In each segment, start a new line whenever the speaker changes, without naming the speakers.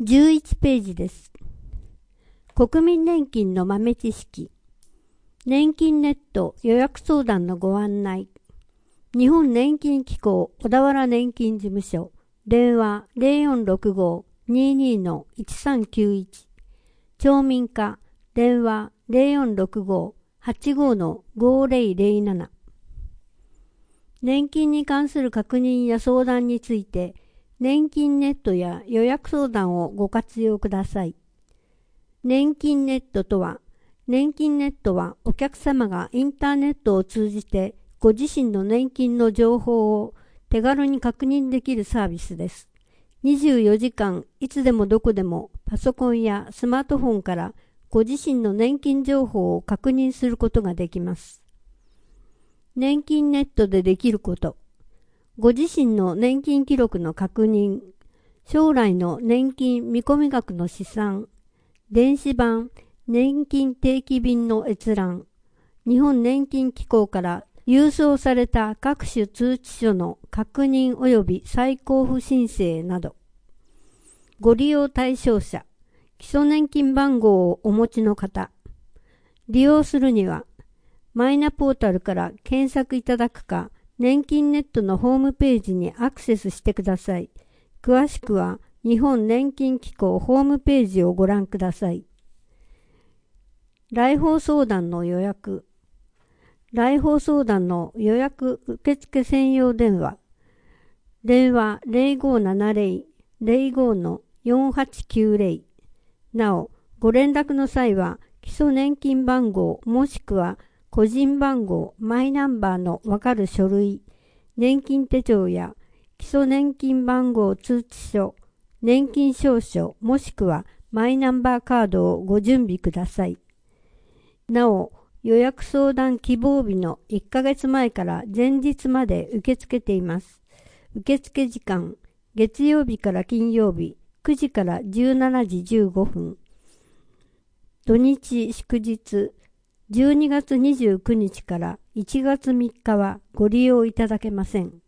11ページです。国民年金の豆知識。年金ネット予約相談のご案内。日本年金機構小田原年金事務所。電話 0465-22-1391。町民課電話 0465-85-5007。年金に関する確認や相談について、年金ネットや予約相談をご活用ください。年金ネットとは、年金ネットはお客様がインターネットを通じてご自身の年金の情報を手軽に確認できるサービスです。24時間いつでもどこでもパソコンやスマートフォンからご自身の年金情報を確認することができます。年金ネットでできること。ご自身の年金記録の確認、将来の年金見込み額の試算、電子版年金定期便の閲覧、日本年金機構から郵送された各種通知書の確認及び再交付申請など。ご利用対象者、基礎年金番号をお持ちの方。利用するには、マイナポータルから検索いただくか、年金ネットのホームページにアクセスしてください。詳しくは、日本年金機構ホームページをご覧ください。来訪相談の予約。来訪相談の予約受付専用電話。電話 0570-05-4890。なお、ご連絡の際は、基礎年金番号もしくは個人番号、マイナンバーのわかる書類、年金手帳や基礎年金番号通知書、年金証書もしくはマイナンバーカードをご準備ください。なお、予約相談希望日の1ヶ月前から前日まで受け付けています。受付時間、月曜日から金曜日、9時から17時15分。土日祝日、12月29日から1月3日はご利用いただけません。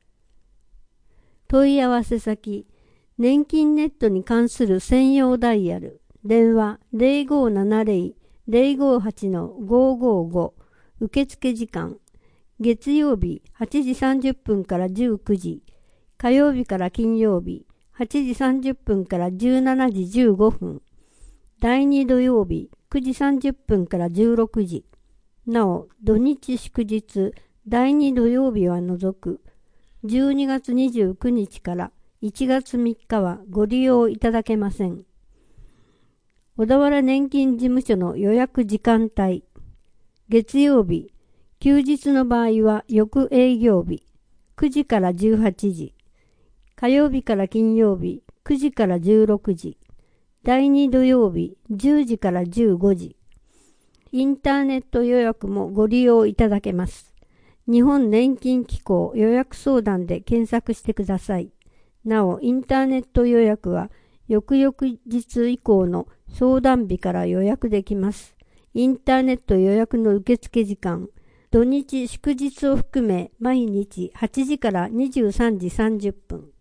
問い合わせ先、年金ネットに関する専用ダイヤル、電話 0570-058-555、受付時間、月曜日8時30分から19時、火曜日から金曜日8時30分から17時15分、第2土曜日9時30分から16時。なお、土日祝日、第2土曜日は除く、12月29日から1月3日はご利用いただけません。小田原年金事務所の予約時間帯。月曜日、休日の場合は翌営業日、9時から18時。火曜日から金曜日、9時から16時。第2土曜日10時から15時。インターネット予約もご利用いただけます。日本年金機構予約相談で検索してください。なお、インターネット予約は翌々日以降の相談日から予約できます。インターネット予約の受付時間、土日祝日を含め毎日8時から23時30分。